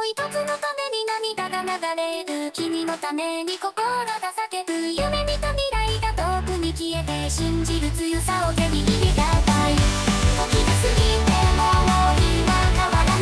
一つのために涙が流れる。君のために心が叫ぶ。夢見た未来が遠くに消えて、信じる強さを手に入れたい。時が過ぎても今変わらない。